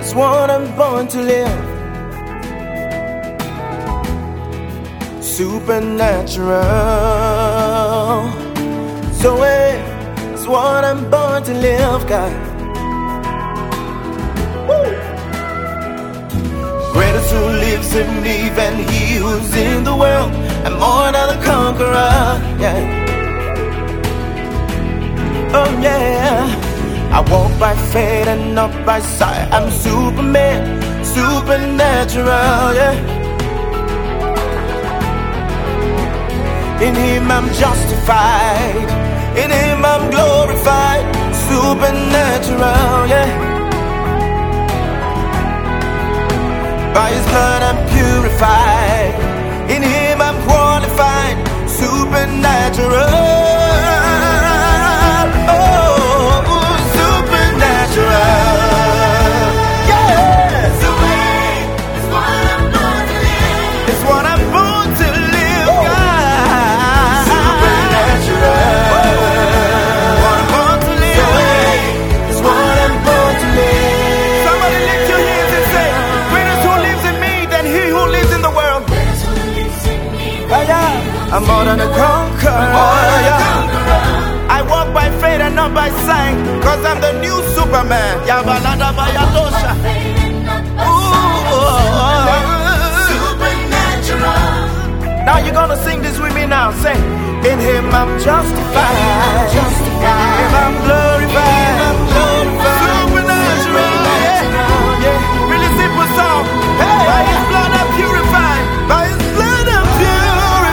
It's what I'm born to live. Supernatural. So it's what I'm born to live, God. Woo! Greatest who lives in me than he who's in the world. I'm more than a conqueror, yeah. Oh yeah, I walk by faith and not by sight. I'm Superman, supernatural, yeah. In him I'm justified, in him I'm glorified, supernatural, yeah. By his blood I'm purified, in him I'm qualified, supernatural. I'm more than a conqueror. I walk by faith and not by sight, cause I'm the new Superman. Yabalada Bayadosha. Supernatural. Now you're gonna sing this with me now. Say, in him I'm justified, in him I'm glorified, supernatural. Yeah. Really simple song. Hey. By his blood I'm purified. By his blood I'm purified.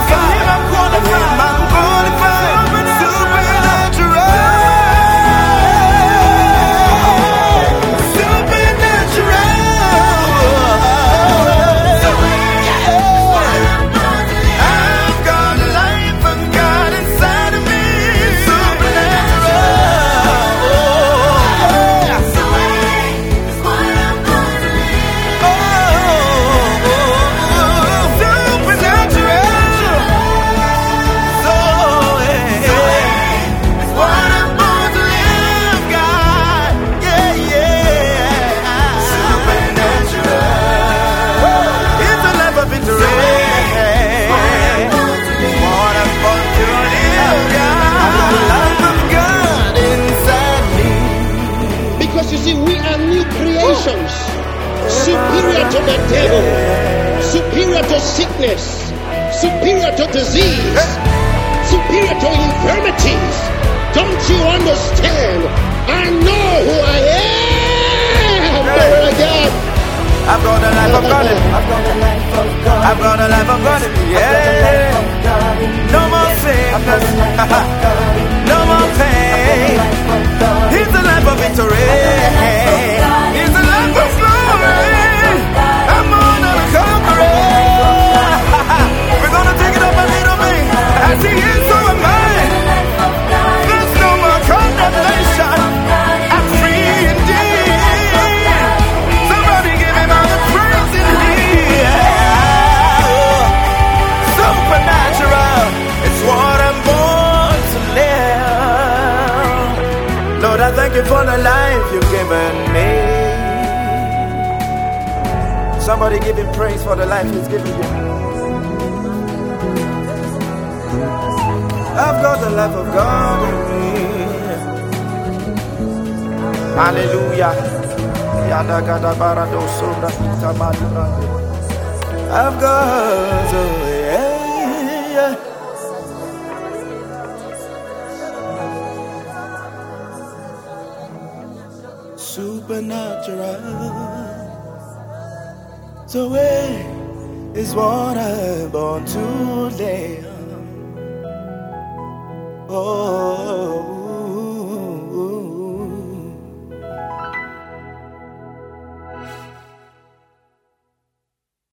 Superior to the devil, superior to sickness, superior to disease, superior to infirmities. Don't you understand? I know who I am. Glory to God. I've got the life of God. I've got the life of God. Yeah. No more sickness. No more pain. Here's the life of victory. Here's the life of glory. I'm more than a conqueror. We're gonna take it up a little bit. As he is, so am I. There's no more condemnation. I'm free indeed. Somebody give him all the praise in here. Supernatural. It's what I'm born to live. Lord, I thank you for the life you've given me. Somebody give him praise for the life he's given you. I've got the life of God in me. Hallelujah. I've got yeah. Supernatural. So it is what I'm born to live. Oh.